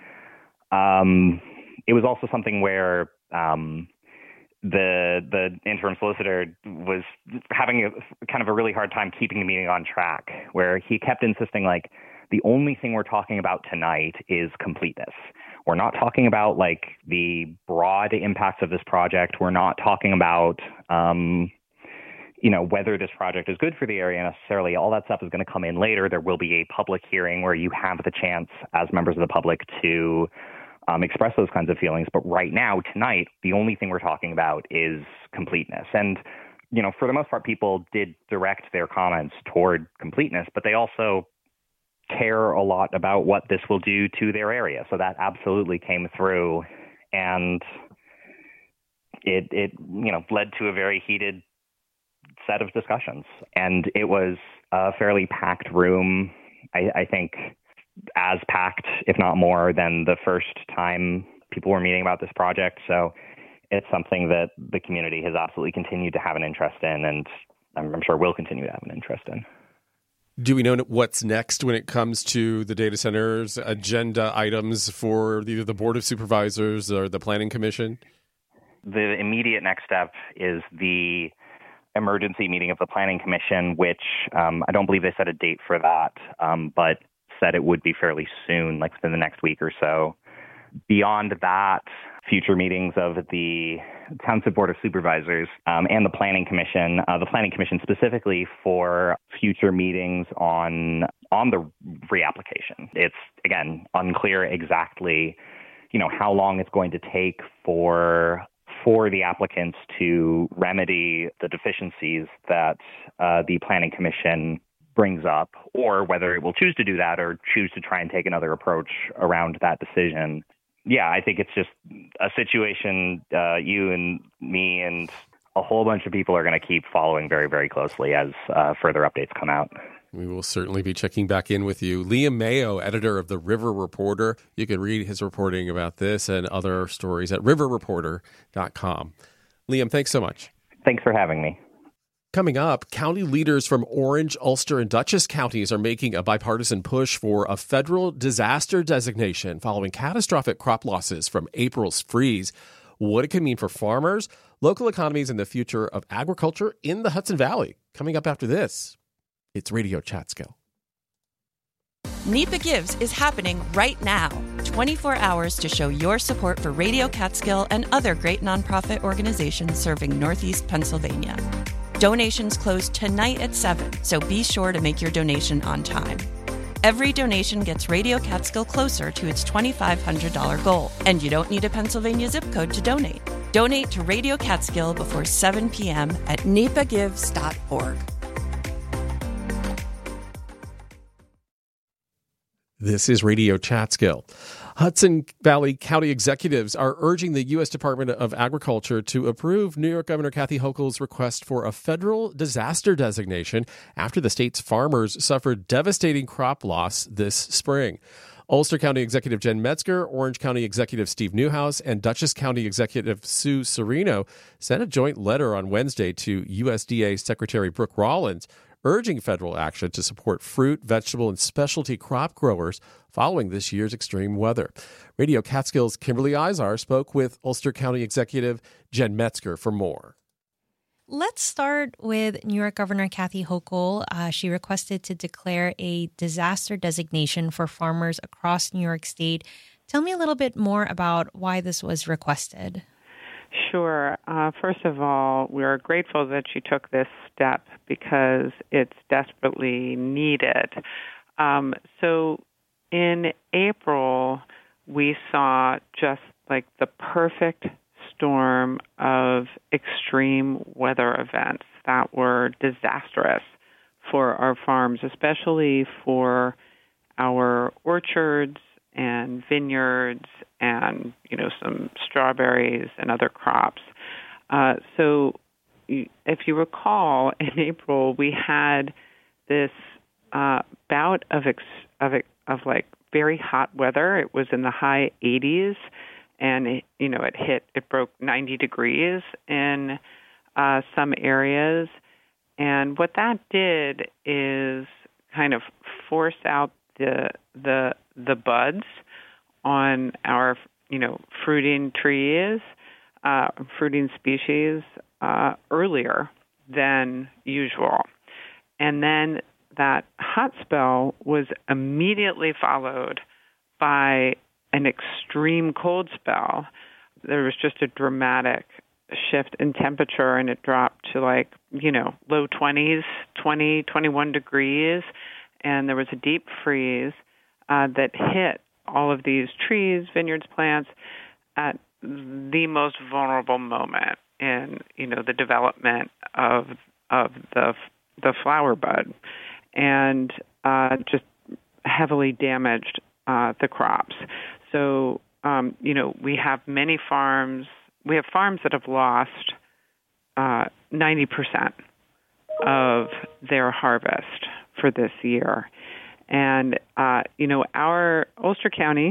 Um, it was also something where Um, the the interim solicitor was having a, kind of a really hard time keeping the meeting on track, where he kept insisting, like, the only thing we're talking about tonight is completeness. We're not talking about, like, the broad impacts of this project. We're not talking about, um, you know, whether this project is good for the area necessarily. All that stuff is going to come in later. There will be a public hearing where you have the chance as members of the public to Um, express those kinds of feelings. But right now, tonight, the only thing we're talking about is completeness. And, you know, for the most part, people did direct their comments toward completeness, but they also care a lot about what this will do to their area. So that absolutely came through, and it, it you know, led to a very heated set of discussions. And it was a fairly packed room. I, I think as packed, if not more, than the first time people were meeting about this project. So it's something that the community has absolutely continued to have an interest in, and I'm, I'm sure will continue to have an interest in. Do we know what's next when it comes to the data centers agenda items for either the Board of Supervisors or the Planning Commission? The immediate next step is the emergency meeting of the Planning Commission, which um, I don't believe they set a date for that, um, but said it would be fairly soon, like within the next week or so. Beyond that, future meetings of the Township Board of Supervisors um, and the Planning Commission, uh, the Planning Commission specifically for future meetings on on the reapplication. It's, again, unclear exactly, you know, how long it's going to take for for the applicants to remedy the deficiencies that uh, the Planning Commission brings up, or whether it will choose to do that or choose to try and take another approach around that decision. Yeah, I think it's just a situation uh, you and me and a whole bunch of people are going to keep following very, very closely as uh, further updates come out. We will certainly be checking back in with you. Liam Mayo, editor of the River Reporter. You can read his reporting about this and other stories at river reporter dot com. Liam, thanks so much. Thanks for having me. Coming up, county leaders from Orange, Ulster, and Dutchess counties are making a bipartisan push for a federal disaster designation following catastrophic crop losses from April's freeze. What it could mean for farmers, local economies, and the future of agriculture in the Hudson Valley. Coming up after this, it's Radio Catskill. NEPA Gives is happening right now. twenty-four hours to show your support for Radio Catskill and other great nonprofit organizations serving Northeast Pennsylvania. Donations close tonight at seven, so be sure to make your donation on time. Every donation gets Radio Catskill closer to its twenty-five hundred dollars goal, and you don't need a Pennsylvania zip code to donate. Donate to Radio Catskill before seven p.m. at nepa gives dot org. This is Radio Catskill. Hudson Valley County executives are urging the U S Department of Agriculture to approve New York Governor Kathy Hochul's request for a federal disaster designation after the state's farmers suffered devastating crop loss this spring. Ulster County Executive Jen Metzger, Orange County Executive Steve Newhouse, and Dutchess County Executive Sue Serino sent a joint letter on Wednesday to U S D A Secretary Brooke Rollins, urging federal action to support fruit, vegetable, and specialty crop growers following this year's extreme weather. Radio Catskill's Kimberly Izar spoke with Ulster County Executive Jen Metzger for more. Let's start with New York Governor Kathy Hochul. Uh, she requested to declare a disaster designation for farmers across New York State. Tell me a little bit more about why this was requested. Sure. Uh, first of all, we are grateful that she took this step because it's desperately needed. Um, so in April, we saw just like the perfect storm of extreme weather events that were disastrous for our farms, especially for our orchards and vineyards and, you know, some strawberries and other crops. Uh, so if you recall, in April, we had this uh, bout of, ex- of, of like very hot weather. It was in the high eighties, and, it, you know, it hit, it broke ninety degrees in uh, some areas. And what that did is kind of force out the the the buds on our, you know, fruiting trees, uh, fruiting species uh, earlier than usual. And then that hot spell was immediately followed by an extreme cold spell. There was just a dramatic shift in temperature, and it dropped to like, you know, low twenties, twenty, twenty-one degrees, and there was a deep freeze uh, that hit all of these trees, vineyards, plants at the most vulnerable moment in, you know, the development of of the the flower bud, and uh, just heavily damaged uh, the crops. So, um, you know, we have many farms. We have farms that have lost uh, ninety percent of their harvest for this year. And, uh, you know, our Ulster County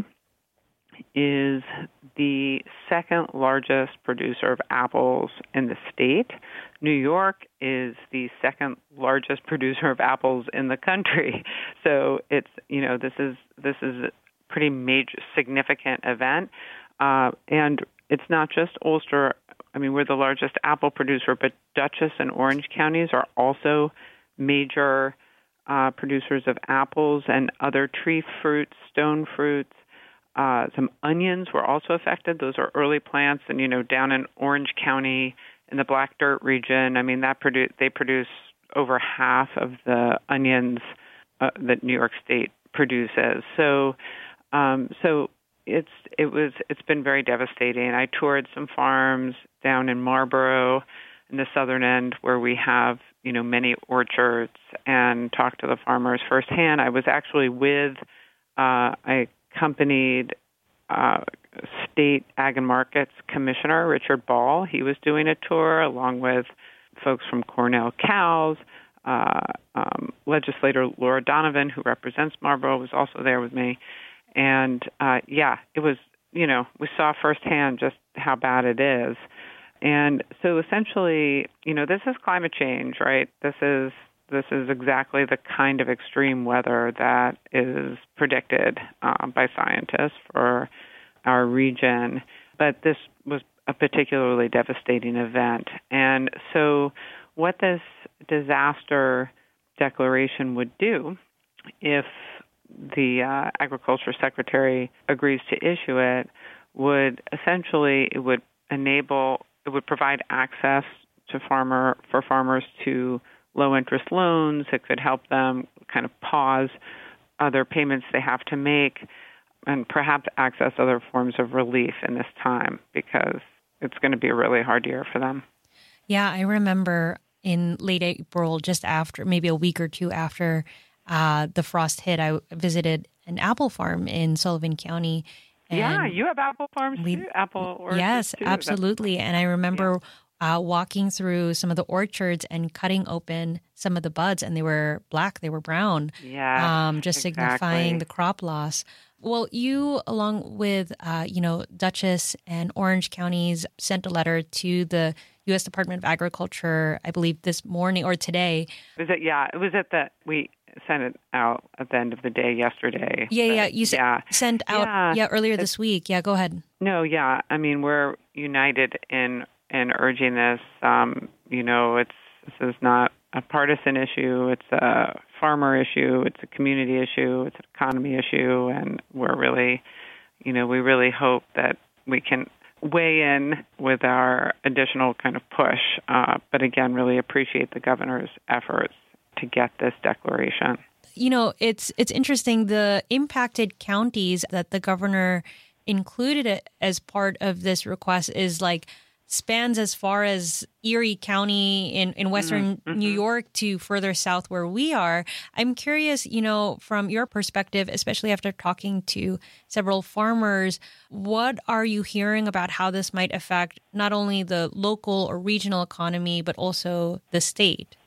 is the second largest producer of apples in the state. New York is the second largest producer of apples in the country. So it's, you know, this is this is a pretty major, significant event. Uh, and it's not just Ulster. I mean, we're the largest apple producer, but Dutchess and Orange counties are also major uh, producers of apples and other tree fruits, stone fruits. Uh, some onions were also affected. Those are early plants, and you know, down in Orange County in the Black Dirt region, I mean, that produ- they produce over half of the onions uh, that New York State produces. So, um, so it's it was it's been very devastating. I toured some farms down in Marlborough, in the southern end, where we have you know many orchards, and talked to the farmers firsthand. I was actually with uh, I accompanied uh, State Ag and Markets Commissioner Richard Ball. He was doing a tour along with folks from Cornell Cows, uh, um, legislator Laura Donovan, who represents Marlboro, was also there with me. And, uh, yeah, it was, you know, we saw firsthand just how bad it is. And so essentially, you know, this is climate change, right? This is this is exactly the kind of extreme weather that is predicted uh, by scientists for our region. But this was a particularly devastating event. And so what this disaster declaration would do, if the uh, Agriculture Secretary agrees to issue it, would essentially, it would enable, it would provide access to farmer for farmers to low-interest loans. It could help them kind of pause other payments they have to make and perhaps access other forms of relief in this time, because it's going to be a really hard year for them. Yeah, I remember in late April, just after, maybe a week or two after uh, the frost hit, I visited an apple farm in Sullivan County. And yeah, you have apple farms we, too, apple orchards Yes, too. absolutely. And I remember yeah. uh, walking through some of the orchards and cutting open some of the buds, and they were black, they were brown. Yeah, um, just exactly. signifying the crop loss. Well, you, along with, uh, you know, Dutchess and Orange counties, sent a letter to the U S Department of Agriculture, I believe this morning or today. Was it? Yeah, it was at the, we sent it out at the end of the day yesterday. Yeah, yeah, you yeah. sent out, yeah, yeah earlier it's, this week. Yeah, go ahead. No, yeah, I mean, we're united in, in urging this. Um, you know, it's this is not a partisan issue. It's a farmer issue. It's a community issue. It's an economy issue. And we're really, you know, we really hope that we can weigh in with our additional kind of push. Uh, but again, really appreciate the governor's efforts to get this declaration. You know, it's it's interesting. The impacted counties that the governor included as part of this request is like spans as far as Erie County in, in western mm-hmm. New York to further south where we are. I'm curious, you know, from your perspective, especially after talking to several farmers, what are you hearing about how this might affect not only the local or regional economy, but also the state?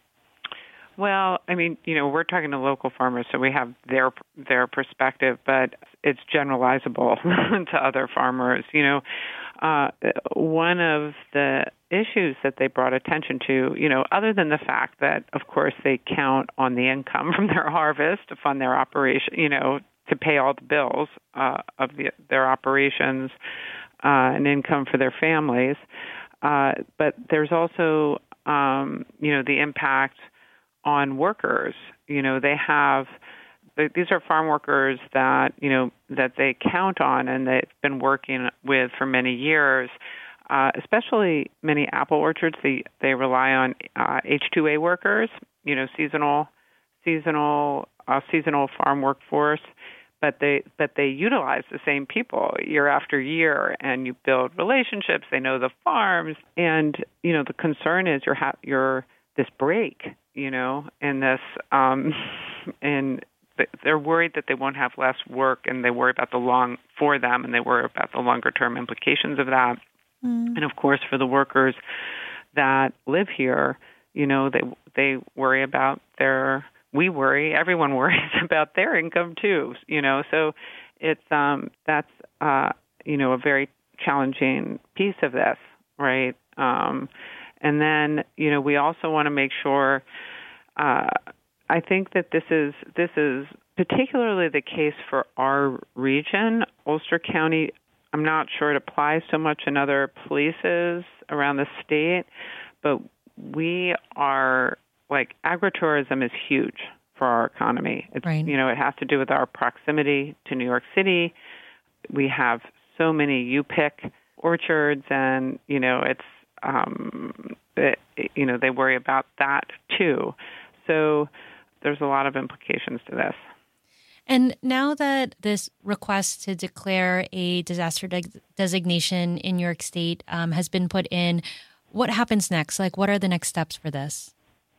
Well, I mean, you know, we're talking to local farmers, so we have their their perspective, but it's generalizable to other farmers. You know, uh, one of the issues that they brought attention to, you know, other than the fact that, of course, they count on the income from their harvest to fund their operation, you know, to pay all the bills uh, of the, their operations uh, and income for their families. Uh, but there's also, um, you know, the impact on workers. You know, they have, these are farm workers that, you know, that they count on and they've been working with for many years, uh, especially many apple orchards. They, they rely on uh, H two A workers, you know, seasonal, seasonal, uh, seasonal farm workforce, but they, but they utilize the same people year after year, and you build relationships. They know the farms, and, you know, the concern is you're, ha- you're this break, you know, and this, um, and they're worried that they won't have less work, and they worry about the long for them, and they worry about the longer term implications of that. Mm. And of course, for the workers that live here, you know, they they worry about their. We worry. Everyone worries about their income too. You know, so it's um that's uh you know a very challenging piece of this, right? Um, and then you know we also want to make sure. Uh, I think that this is this is particularly the case for our region, Ulster County. I'm not sure it applies so much in other places around the state, but we are, like, agritourism is huge for our economy. It's, right. You know, it has to do with our proximity to New York City. We have so many U-pick orchards, and, you know, it's, um, it, you know, they worry about that too. So there's a lot of implications to this. And now that this request to declare a disaster de- designation in New York State um, has been put in, what happens next? Like, what are the next steps for this?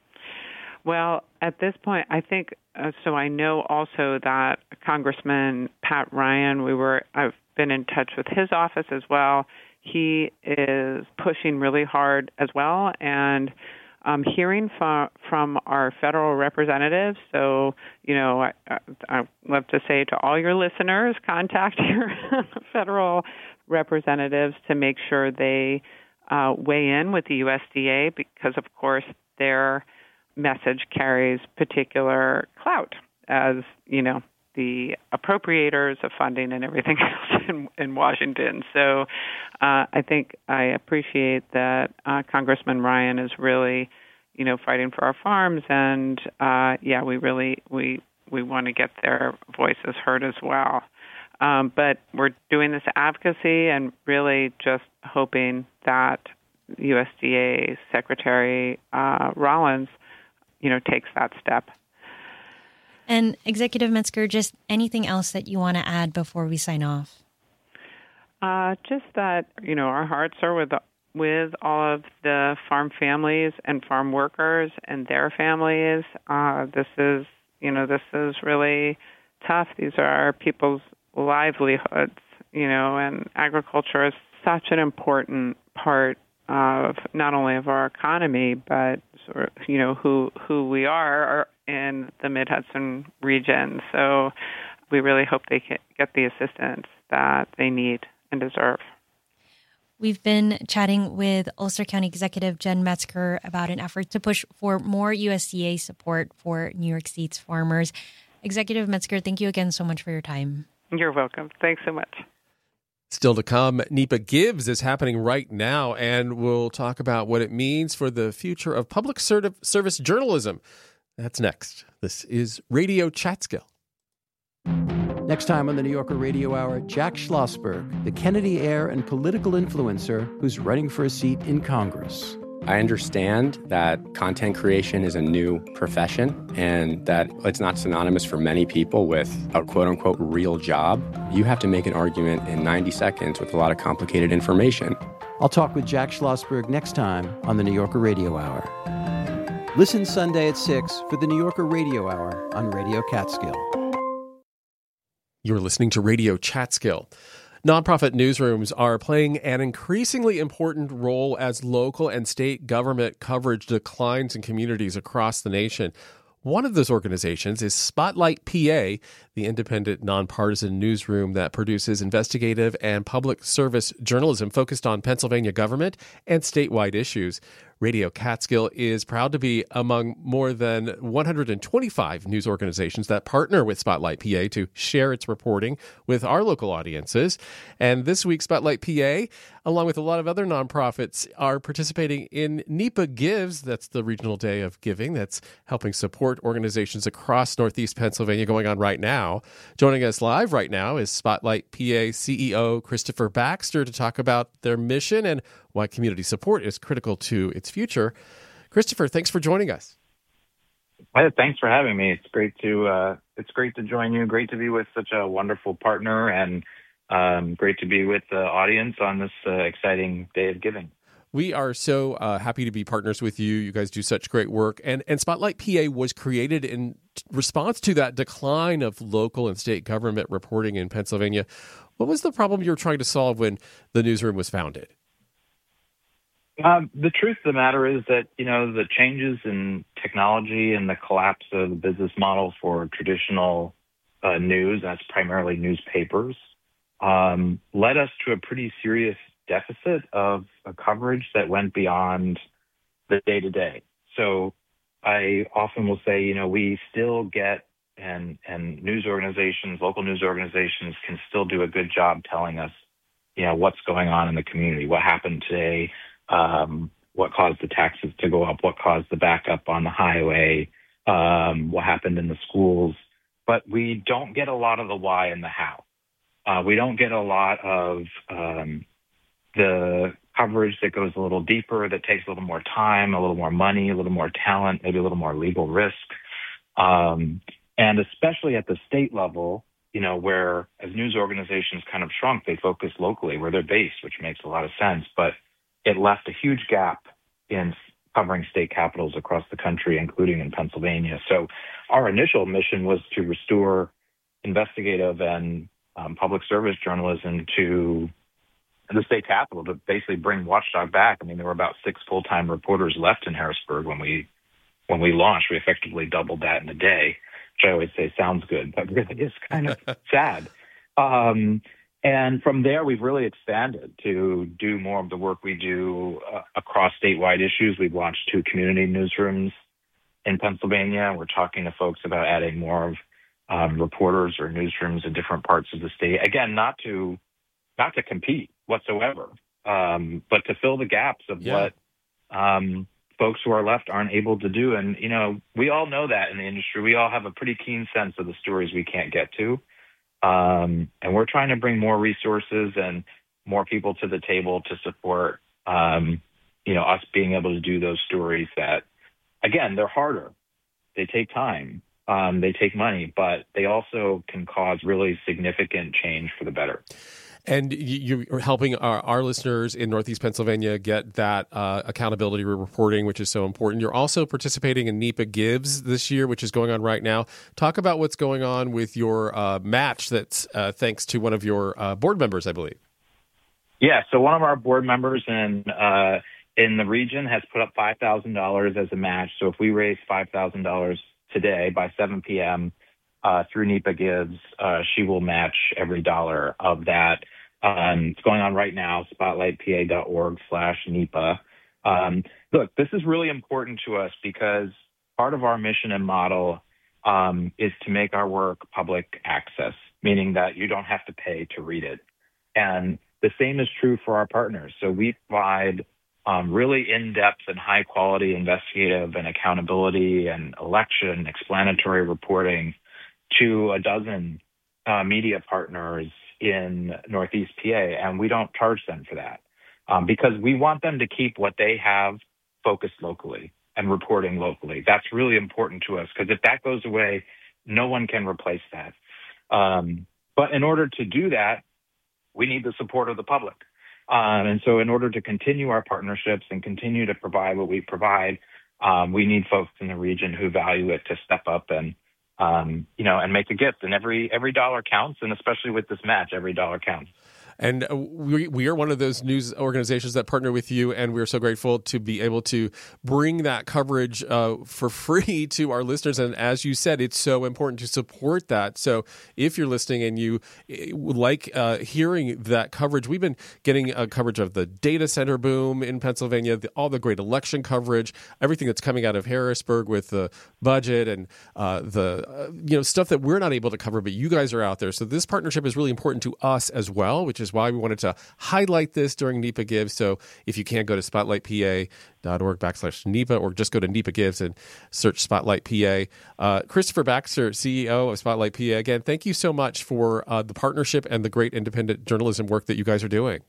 Well, at this point, I think, uh, so I know also that Congressman Pat Ryan, we were, I've been in touch with his office as well. He is pushing really hard as well, and um, hearing from from our federal representatives. So, you know, I, I, I love to say to all your listeners, contact your federal representatives to make sure they uh, weigh in with the U S D A, because, of course, their message carries particular clout as, you know, the appropriators of funding and everything else in, in Washington. So uh, I think I appreciate that uh, Congressman Ryan is really, you know, fighting for our farms. And, uh, yeah, we really, we, we want to get their voices heard as well. Um, but we're doing this advocacy and really just hoping that U S D A Secretary uh, Rollins, you know, takes that step. And Executive Metzger, just anything else that you want to add before we sign off? Uh, just that, you know, our hearts are with with all of the farm families and farm workers and their families. Uh, this is, you know, this is really tough. These are people's livelihoods, you know, and agriculture is such an important part of not only of our economy, but sort of, you know, who who we are in the Mid-Hudson region. So we really hope they can get the assistance that they need and deserve. We've been chatting with Ulster County Executive Jen Metzger about an effort to push for more U S D A support for New York State's farmers. Executive Metzger, thank you again so much for your time. You're welcome. Thanks so much. Still to come, NEPA Gives is happening right now, and we'll talk about what it means for the future of public service journalism. That's next. This is Radio Chatskill. Next time on the New Yorker Radio Hour, Jack Schlossberg, the Kennedy heir and political influencer who's running for a seat in Congress. I understand that content creation is a new profession and that it's not synonymous for many people with a quote-unquote real job. You have to make an argument in ninety seconds with a lot of complicated information. I'll talk with Jack Schlossberg next time on the New Yorker Radio Hour. Listen Sunday at six for the New Yorker Radio Hour on Radio Catskill. You're listening to Radio Chatskill. Nonprofit newsrooms are playing an increasingly important role as local and state government coverage declines in communities across the nation. One of those organizations is Spotlight P A, the independent, nonpartisan newsroom that produces investigative and public service journalism focused on Pennsylvania government and statewide issues. Radio Catskill is proud to be among more than one hundred twenty-five news organizations that partner with Spotlight P A to share its reporting with our local audiences. And this week, Spotlight P A, along with a lot of other nonprofits, are participating in NEPA Gives. That's the Regional Day of Giving that's helping support organizations across Northeast Pennsylvania going on right now. Joining us live right now is Spotlight P A C E O Christopher Baxter to talk about their mission and why community support is critical to its future. Christopher, thanks for joining us. Well, thanks for having me. It's great to uh, it's great to join you. Great to be with such a wonderful partner, and um, great to be with the audience on this uh, exciting day of giving. We are so uh, happy to be partners with you. You guys do such great work. And, and Spotlight P A was created in response to that decline of local and state government reporting in Pennsylvania. What was the problem you were trying to solve when the newsroom was founded? Um, the truth of the matter is that, you know, the changes in technology and the collapse of the business model for traditional uh, news, that's primarily newspapers, um, led us to a pretty serious deficit of a coverage that went beyond the day-to-day. So I often will say, you know, we still get, and, and news organizations, local news organizations can still do a good job telling us, you know, what's going on in the community, what happened today, Um, what caused the taxes to go up, what caused the backup on the highway, um, what happened in the schools. But we don't get a lot of the why and the how. Uh, we don't get a lot of um, the coverage that goes a little deeper, that takes a little more time, a little more money, a little more talent, maybe a little more legal risk. Um, and especially at the state level, you know, where as news organizations kind of shrunk, they focus locally where they're based, which makes a lot of sense. But it left a huge gap in covering state capitals across the country, including in Pennsylvania. So our initial mission was to restore investigative and um, public service journalism to the state capitol to basically bring Watchdog back. I mean, there were about six full-time reporters left in Harrisburg when we when we launched. We effectively doubled that in a day, which I always say sounds good, but really is kind of sad. Um, and from there, we've really expanded to do more of the work we do uh, across statewide issues. We've launched two community newsrooms in Pennsylvania. We're talking to folks about adding more of um, reporters or newsrooms in different parts of the state. Again, not to not to compete whatsoever, um, but to fill the gaps of Yeah. what um, folks who are left aren't able to do. And, you know, we all know that in the industry. We all have a pretty keen sense of the stories we can't get to. Um, and we're trying to bring more resources and more people to the table to support, um, you know, us being able to do those stories that, again, they're harder. They take time. Um, they take money, but they also can cause really significant change for the better. And you- you're helping our, our listeners in Northeast Pennsylvania get that uh, accountability reporting, which is so important. You're also participating in NEPA Gives this year, which is going on right now. Talk about what's going on with your uh, match that's uh, thanks to one of your uh, board members, I believe. Yeah, so one of our board members in uh, in the region has put up five thousand dollars as a match. So if we raise five thousand dollars today by seven p.m., Uh, through NEPA Gives, uh, she will match every dollar of that. Um, it's going on right now, spotlightpa.org slash NEPA. Um, look, this is really important to us because part of our mission and model um, is to make our work public access, meaning that you don't have to pay to read it. And the same is true for our partners. So we provide um, really in-depth and high-quality investigative and accountability and election explanatory reporting to a dozen uh, media partners in Northeast P A, and we don't charge them for that um, because we want them to keep what they have focused locally and reporting locally. That's really important to us because if that goes away, no one can replace that. Um, but in order to do that, we need the support of the public. Um, and so in order to continue our partnerships and continue to provide what we provide, um, we need folks in the region who value it to step up and Um, you know, and make a gift. And every every dollar counts, and especially with this match, every dollar counts. And we we are one of those news organizations that partner with you, and we're so grateful to be able to bring that coverage uh, for free to our listeners. And as you said, it's so important to support that. So if you're listening and you would like uh, hearing that coverage, we've been getting uh, coverage of the data center boom in Pennsylvania, the, all the great election coverage, everything that's coming out of Harrisburg with the budget and uh, the uh, you know stuff that we're not able to cover, but you guys are out there. So this partnership is really important to us as well, which is why we wanted to highlight this during NEPA Gives. So if you can't, go to spotlightpa.org backslash NEPA or just go to NEPA Gives and search Spotlight P A. Uh, Christopher Baxter, C E O of Spotlight P A, again, thank you so much for uh, the partnership and the great independent journalism work that you guys are doing.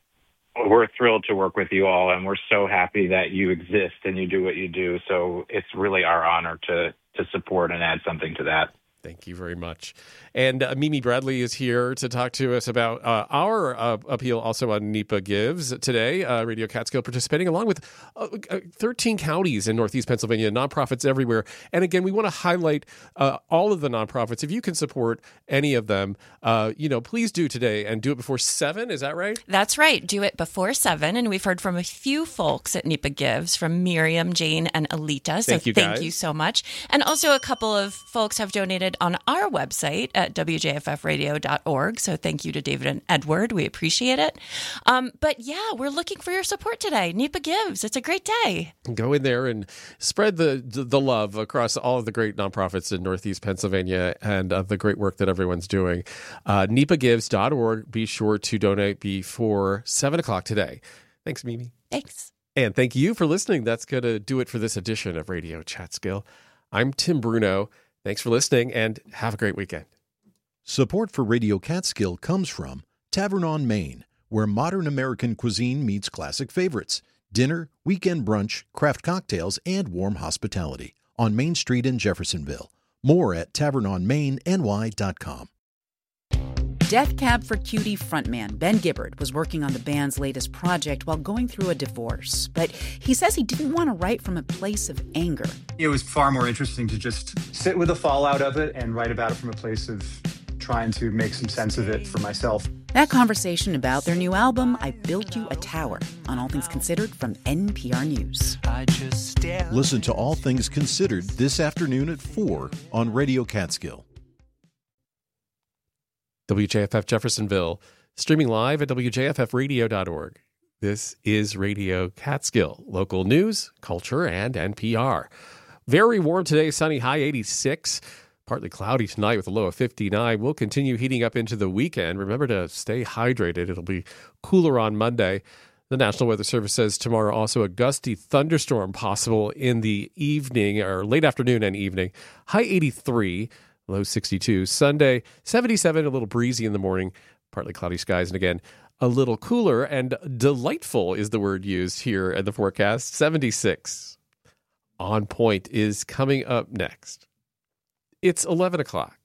We're thrilled to work with you all, and we're so happy that you exist and you do what you do. So it's really our honor to to support and add something to that. Thank you very much. And uh, Mimi Bradley is here to talk to us about uh, our uh, appeal also on NEPA Gives today. Uh, Radio Catskill participating along with uh, thirteen counties in Northeast Pennsylvania, nonprofits everywhere. And again, we want to highlight uh, all of the nonprofits. If you can support any of them, uh, you know, please do today and do it before seven. Is that right? That's right. Do it before seven. And we've heard from a few folks at NEPA Gives, from Miriam, Jane, and Alita. So thank you, thank guys. you so much. And also a couple of folks have donated on our website at w j f f radio dot org. So thank you to David and Edward. We appreciate it. Um, but yeah, we're looking for your support today. NEPA Gives. It's a great day. Go in there and spread the the love across all of the great nonprofits in Northeast Pennsylvania and uh, the great work that everyone's doing. Uh, NEPA Gives dot org. Be sure to donate before seven o'clock today. Thanks, Mimi. Thanks. And thank you for listening. That's going to do it for this edition of Radio Catskill. I'm Tim Bruno. Thanks for listening, and have a great weekend. Support for Radio Catskill comes from Tavern on Main, where modern American cuisine meets classic favorites. Dinner, weekend brunch, craft cocktails, and warm hospitality on Main Street in Jeffersonville. More at tavern on main n y dot com. Death Cab for Cutie frontman Ben Gibbard was working on the band's latest project while going through a divorce. But he says he didn't want to write from a place of anger. It was far more interesting to just sit with the fallout of it and write about it from a place of trying to make some sense of it for myself. That conversation about their new album, I Built You a Tower, on All Things Considered from N P R News. Listen to All Things Considered this afternoon at four on Radio Catskill. W J F F Jeffersonville, streaming live at w j f f radio dot org. This is Radio Catskill, local news, culture, and N P R. Very warm today, sunny, high eighty-six. Partly cloudy tonight with a low of fifty-nine. We'll continue heating up into the weekend. Remember to stay hydrated. It'll be cooler on Monday. The National Weather Service says tomorrow also a gusty thunderstorm possible in the evening or late afternoon and evening. High eighty-three, low sixty-two. Sunday, seventy-seven, a little breezy in the morning. Partly cloudy skies. And again, a little cooler and delightful is the word used here at the forecast. seventy-six. On Point is coming up next. It's eleven o'clock.